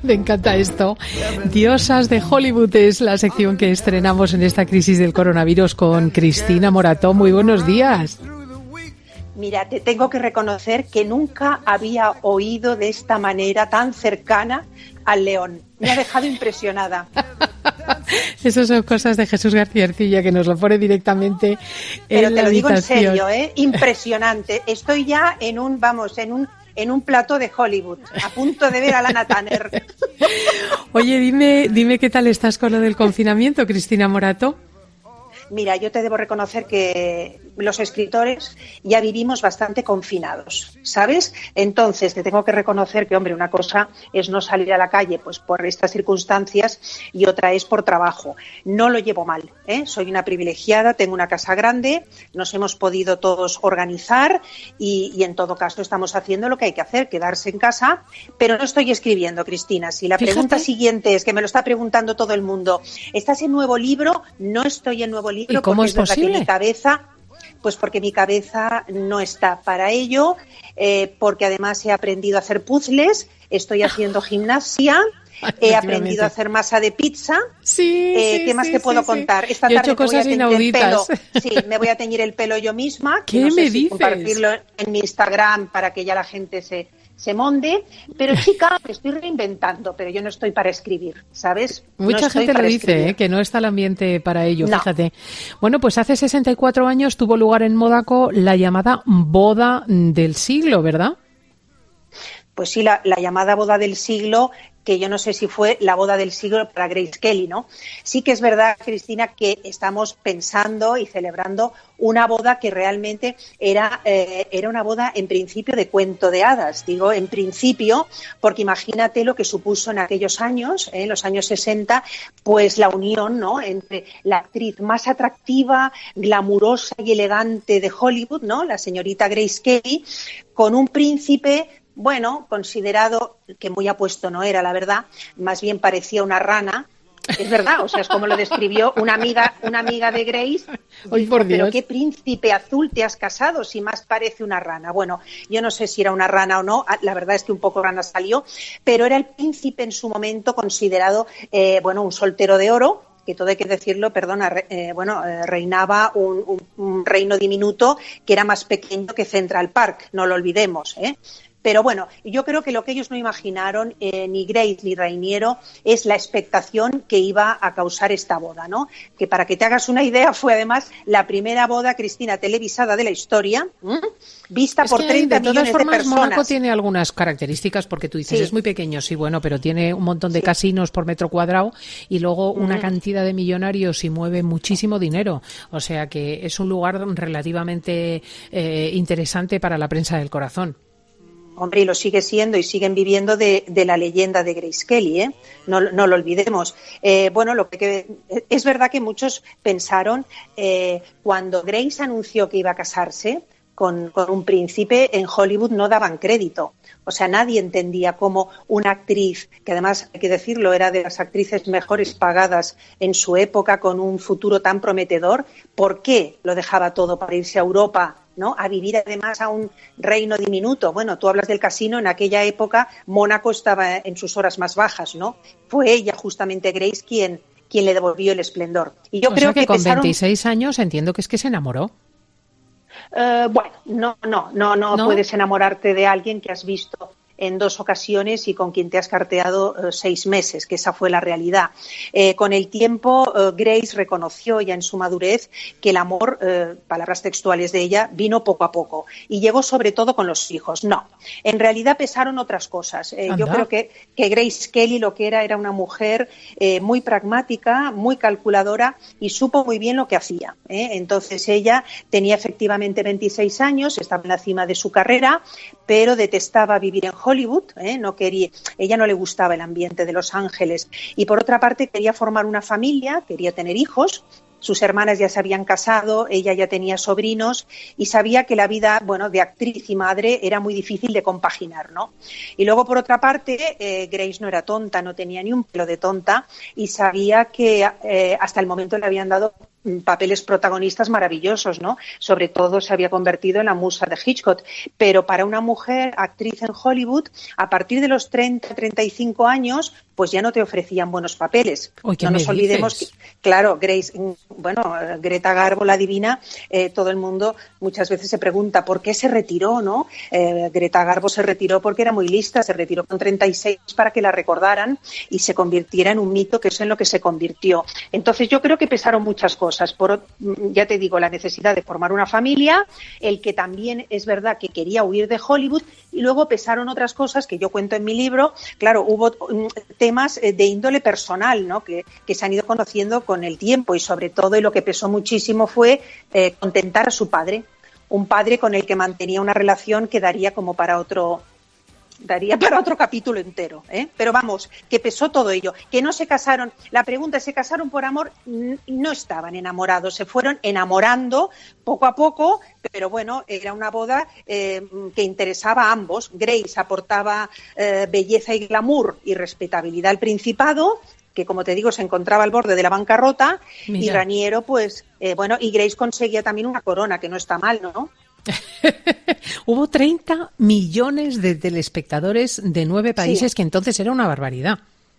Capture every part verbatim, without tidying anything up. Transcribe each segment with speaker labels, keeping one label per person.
Speaker 1: Me encanta esto. Diosas de Hollywood es la sección que estrenamos en esta crisis del coronavirus con Cristina Morató. Muy buenos días.
Speaker 2: Mira, te tengo que reconocer que nunca había oído de esta manera tan cercana al león. Me ha dejado impresionada.
Speaker 1: Esas son cosas de Jesús García Ercilla, que nos lo pone directamente
Speaker 2: Pero
Speaker 1: en
Speaker 2: te
Speaker 1: la
Speaker 2: lo digo
Speaker 1: habitación.
Speaker 2: en serio, ¿eh? Impresionante. Estoy ya en un, vamos, en un en un plató de Hollywood, a punto de ver a Lana Turner.
Speaker 1: Oye, dime, dime qué tal estás con lo del confinamiento, Cristina Morató.
Speaker 2: Mira, yo te debo reconocer que los escritores ya vivimos bastante confinados, ¿sabes? Entonces, te tengo que reconocer que, hombre, una cosa es no salir a la calle pues por estas circunstancias y otra es por trabajo. No lo llevo mal, ¿eh? Soy una privilegiada, tengo una casa grande, nos hemos podido todos organizar y, y en todo caso estamos haciendo lo que hay que hacer, quedarse en casa, pero no estoy escribiendo, Cristina. Si la
Speaker 1: Fíjate.
Speaker 2: pregunta siguiente es, que me lo está preguntando todo el mundo, ¿estás en nuevo libro? No estoy en nuevo libro.
Speaker 1: ¿Y cómo
Speaker 2: porque
Speaker 1: es posible?
Speaker 2: Que mi cabeza, pues porque mi cabeza no está para ello, eh, porque además he aprendido a hacer puzzles, estoy haciendo gimnasia, he aprendido a hacer masa de pizza.
Speaker 1: Sí,
Speaker 2: eh,
Speaker 1: sí,
Speaker 2: ¿Qué más
Speaker 1: sí,
Speaker 2: te puedo
Speaker 1: sí,
Speaker 2: contar?
Speaker 1: Sí.
Speaker 2: Esta
Speaker 1: Yo he
Speaker 2: tarde
Speaker 1: hecho
Speaker 2: me voy a
Speaker 1: cosas
Speaker 2: teñir el
Speaker 1: inauditas.
Speaker 2: pelo. Sí, me voy a teñir el pelo yo misma.
Speaker 1: ¿Qué
Speaker 2: no sé
Speaker 1: me
Speaker 2: si
Speaker 1: dices?
Speaker 2: compartirlo en mi Instagram para que ya la gente se se monde, pero chica, me estoy reinventando, pero yo no estoy para escribir, ¿sabes?
Speaker 1: Mucha
Speaker 2: no
Speaker 1: gente lo dice, ¿eh? Que no está el ambiente para ello,
Speaker 2: no.
Speaker 1: Fíjate. Bueno, pues hace sesenta y cuatro años tuvo lugar en Mónaco la llamada boda del siglo, ¿verdad?
Speaker 2: Pues sí, la, la llamada boda del siglo, que yo no sé si fue la boda del siglo para Grace Kelly, ¿no? Sí que es verdad, Cristina, que estamos pensando y celebrando una boda que realmente era, eh, era una boda en principio de cuento de hadas. Digo en principio, porque imagínate lo que supuso en aquellos años, en eh, los años sesenta, pues la unión, ¿no?, entre la actriz más atractiva, glamurosa y elegante de Hollywood, ¿no?, la señorita Grace Kelly, con un príncipe, bueno, considerado, que muy apuesto no era, la verdad, más bien parecía una rana. Es verdad, o sea, es como lo describió una amiga, una amiga de Grace.
Speaker 1: Ay,
Speaker 2: Dijo,
Speaker 1: por Dios.
Speaker 2: pero qué príncipe azul te has casado, si más parece una rana. Bueno, yo no sé si era una rana o no, la verdad es que un poco rana salió, pero era el príncipe en su momento considerado, eh, bueno, un soltero de oro, que todo hay que decirlo, perdona, eh, bueno, eh, reinaba un, un, un reino diminuto que era más pequeño que Central Park, no lo olvidemos, ¿eh? Pero bueno, yo creo que lo que ellos no imaginaron, eh, ni Grace ni Rainiero, es la expectación que iba a causar esta boda, ¿no? Que para que te hagas una idea, fue además la primera boda, Cristina, televisada de la historia, ¿m? vista
Speaker 1: es
Speaker 2: por
Speaker 1: que
Speaker 2: treinta
Speaker 1: de todas
Speaker 2: millones
Speaker 1: formas,
Speaker 2: de personas.
Speaker 1: Mónaco tiene algunas características, porque tú dices,
Speaker 2: Sí.
Speaker 1: es muy pequeño, sí, bueno, pero tiene un montón de
Speaker 2: Sí.
Speaker 1: casinos por metro cuadrado y luego una
Speaker 2: Mm.
Speaker 1: cantidad de millonarios y mueve muchísimo dinero. O sea que es un lugar relativamente eh, interesante para la prensa del corazón.
Speaker 2: Hombre, y lo sigue siendo y siguen viviendo de, de la leyenda de Grace Kelly, ¿eh? No, no lo olvidemos. Eh, bueno, lo que, que es verdad que muchos pensaron, eh, cuando Grace anunció que iba a casarse con, con un príncipe, en Hollywood no daban crédito. O sea, nadie entendía cómo una actriz, que además, hay que decirlo, era de las actrices mejores pagadas en su época, con un futuro tan prometedor, ¿por qué lo dejaba todo para irse a Europa, ¿no?, a vivir además a un reino diminuto? Bueno, tú hablas del casino, en aquella época Mónaco estaba en sus horas más bajas, ¿no? Fue ella, justamente Grace, quien, quien le devolvió el esplendor. Y yo
Speaker 1: o
Speaker 2: creo
Speaker 1: sea que,
Speaker 2: que
Speaker 1: con
Speaker 2: pensaron...
Speaker 1: veintiséis años entiendo que es que se enamoró.
Speaker 2: Uh, bueno, no, no, no, no, no puedes enamorarte de alguien que has visto en dos ocasiones y con quien te has carteado uh, seis meses, que esa fue la realidad. Eh, con el tiempo, uh, Grace reconoció ya en su madurez que el amor, uh, palabras textuales de ella, vino poco a poco y llegó sobre todo con los hijos. No, en realidad pesaron otras cosas. Eh, yo creo que, que Grace Kelly lo que era era una mujer eh, muy pragmática, muy calculadora y supo muy bien lo que hacía, ¿eh? Entonces ella tenía efectivamente veintiséis años, estaba en la cima de su carrera, pero detestaba vivir en Hollywood, ¿eh? No quería, ella no le gustaba el ambiente de Los Ángeles y por otra parte quería formar una familia, quería tener hijos. Sus hermanas ya se habían casado, ella ya tenía sobrinos y sabía que la vida, bueno, de actriz y madre era muy difícil de compaginar, ¿no? Y luego, por otra parte, eh, Grace no era tonta, no tenía ni un pelo de tonta y sabía que eh, hasta el momento le habían dado papeles protagonistas maravillosos, ¿no? Sobre todo se había convertido en la musa de Hitchcock. Pero para una mujer actriz en Hollywood, a partir de los treinta, treinta y cinco años, pues ya no te ofrecían buenos papeles.
Speaker 1: Oye,
Speaker 2: no nos olvidemos que, claro, Grace, bueno, Greta Garbo, la divina, eh, todo el mundo muchas veces se pregunta por qué se retiró, ¿no? Eh, Greta Garbo se retiró porque era muy lista, se retiró con treinta y seis para que la recordaran y se convirtiera en un mito, que es en lo que se convirtió. Entonces yo creo que pesaron muchas cosas. Por, ya te digo, la necesidad de formar una familia, el que también es verdad que quería huir de Hollywood, y luego pesaron otras cosas que yo cuento en mi libro. Claro, hubo temas de índole personal, ¿no? que, que se han ido conociendo con el tiempo, y sobre todo, y lo que pesó muchísimo fue eh, contentar a su padre, un padre con el que mantenía una relación que daría como para otro daría para otro capítulo entero, ¿eh? Pero vamos, que pesó todo ello, que no se casaron. La pregunta es, ¿se casaron por amor? No estaban enamorados, se fueron enamorando poco a poco, pero bueno, era una boda eh, que interesaba a ambos. Grace aportaba eh, belleza y glamour y respetabilidad al principado, que como te digo se encontraba al borde de la bancarrota. Mira. Y Raniero, pues, eh, bueno, y Grace conseguía también una corona, que no está mal, ¿no?
Speaker 1: Hubo treinta millones de telespectadores de nueve países, sí. Que entonces era una barbaridad.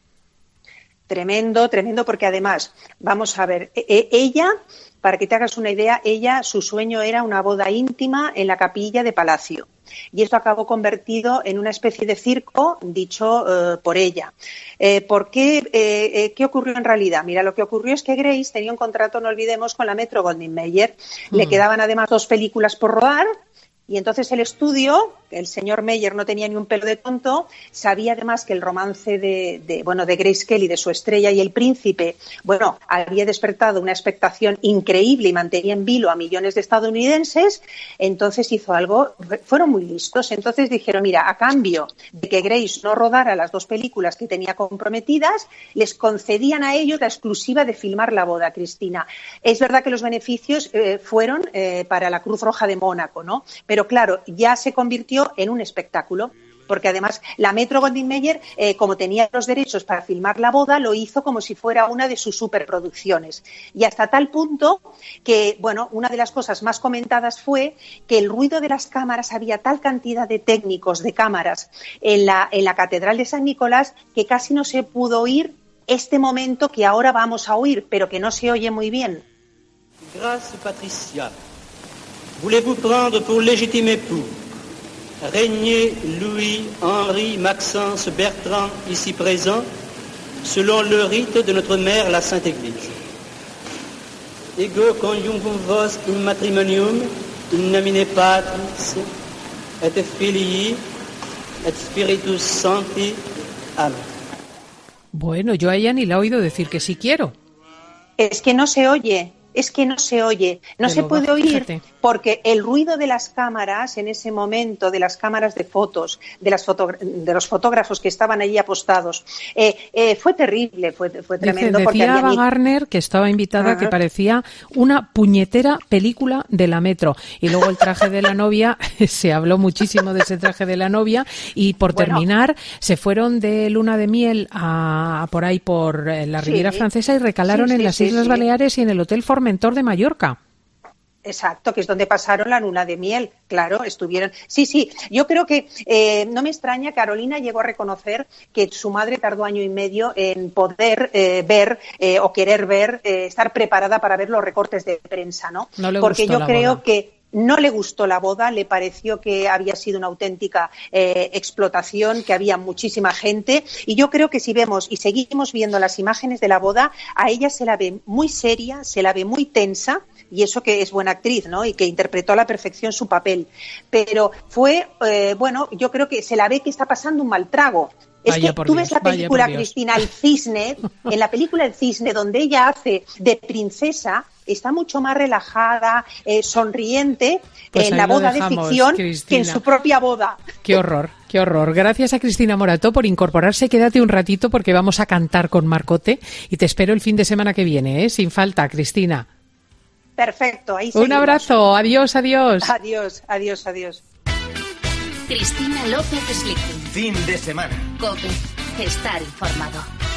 Speaker 2: Tremendo, tremendo, porque además, vamos a ver, e- ella, para que te hagas una idea, ella, su sueño era una boda íntima en la capilla de Palacio. Y esto acabó convertido en una especie de circo dicho eh, por ella. Eh, ¿Por qué? Eh, eh, ¿Qué ocurrió en realidad? Mira, lo que ocurrió es que Grace tenía un contrato, no olvidemos, con la Metro-Goldwyn-Mayer. Mm. Le quedaban además dos películas por rodar. Y entonces el estudio, el señor Meyer no tenía ni un pelo de tonto, sabía además que el romance de, de, bueno, de Grace Kelly, de su estrella y el príncipe, bueno, había despertado una expectación increíble y mantenía en vilo a millones de estadounidenses. Entonces hizo algo, fueron muy listos. Entonces dijeron, mira, a cambio de que Grace no rodara las dos películas que tenía comprometidas, les concedían a ellos la exclusiva de filmar la boda, Cristina. Es verdad que los beneficios eh, fueron eh, para la Cruz Roja de Mónaco, ¿no? Pero claro, ya se convirtió en un espectáculo, porque además la Metro-Goldwyn-Mayer, eh, como tenía los derechos para filmar la boda, lo hizo como si fuera una de sus superproducciones. Y hasta tal punto que, bueno, una de las cosas más comentadas fue que el ruido de las cámaras, había tal cantidad de técnicos de cámaras en la, en la Catedral de San Nicolás, que casi no se pudo oír este momento que ahora vamos a oír, pero que no se oye muy bien.
Speaker 3: Gracias, Patricia. Voulez-vous prendre pour légitime époux Régnier Louis Henri Maxence Bertrand, ici présent, selon le rite de notre mère, la Sainte Église. Ego conjuntum vos in matrimonium, in nomine Patris, et Filii, et Spiritus Sancti. Amén.
Speaker 1: Bueno, yo a ella ni la he oído decir que sí quiero.
Speaker 2: Es que no se oye. Es que no se oye, no se puede oír porque el ruido de las cámaras en ese momento, de las cámaras de fotos, de, las foto, de los fotógrafos que estaban allí apostados, eh, eh, fue terrible, fue, fue tremendo.
Speaker 1: Dice, decía Ava Gardner, que estaba invitada, uh-huh. que parecía una puñetera película de la Metro. Y luego el traje de la novia, se habló muchísimo de ese traje de la novia, y por bueno, terminar, se fueron de luna de miel a por ahí por la Riviera sí, Francesa y recalaron sí, sí, en las sí, Islas sí. Baleares y en el Hotel Formentor Mentor de Mallorca.
Speaker 2: Exacto, que es donde pasaron la luna de miel, claro, estuvieron. Sí, sí, yo creo que eh, no me extraña, Carolina llegó a reconocer que su madre tardó año y medio en poder eh, ver eh, o querer ver, eh, estar preparada para ver los recortes de prensa, ¿no?
Speaker 1: No le
Speaker 2: Porque
Speaker 1: gustó
Speaker 2: yo
Speaker 1: la
Speaker 2: creo
Speaker 1: boda.
Speaker 2: que no le gustó la boda, le pareció que había sido una auténtica eh, explotación, que había muchísima gente, y yo creo que si vemos y seguimos viendo las imágenes de la boda, a ella se la ve muy seria, se la ve muy tensa, y eso que es buena actriz, ¿no? Y que interpretó a la perfección su papel. Pero fue, eh, bueno, yo creo que se la ve que está pasando un mal trago. Es
Speaker 1: vaya
Speaker 2: que
Speaker 1: por
Speaker 2: tú
Speaker 1: Dios,
Speaker 2: ves la película, Cristina, El Cisne, en la película El Cisne, donde ella hace de princesa, está mucho más relajada, eh, sonriente,
Speaker 1: pues
Speaker 2: en la boda
Speaker 1: dejamos,
Speaker 2: de ficción,
Speaker 1: Cristina.
Speaker 2: que en su propia boda.
Speaker 1: Qué horror, qué horror. Gracias a Cristina Morató por incorporarse. Quédate un ratito porque vamos a cantar con Marcote y te espero el fin de semana que viene, ¿eh? Sin falta, Cristina.
Speaker 2: Perfecto, ahí seguimos.
Speaker 1: Un abrazo, adiós, adiós.
Speaker 2: Adiós, adiós, adiós.
Speaker 4: Cristina López Slichting.
Speaker 5: Fin de semana.
Speaker 4: COPE. Estar informado.